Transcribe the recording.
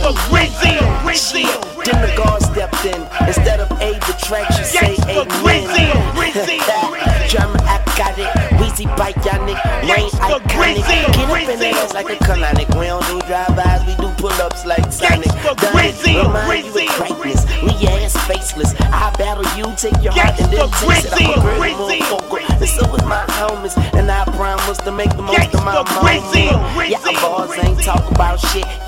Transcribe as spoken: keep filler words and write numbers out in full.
for Greasy, Greasy. Then the guard stepped in. Instead of aid the track, she say amen. Drama, I got it. Weezy bite, y'all nigga. Rain iconic. Get up in the ass like a colonic. We don't do drive-bys, we do pull-ups like Sonic. Done it, remind you of greatness. We ass faceless. I battle you, take your heart and then taste it. I'm a very motherfucker. And so is my homies. And I promise to make the most of my moment. Yeah, bars ain't talk about shit.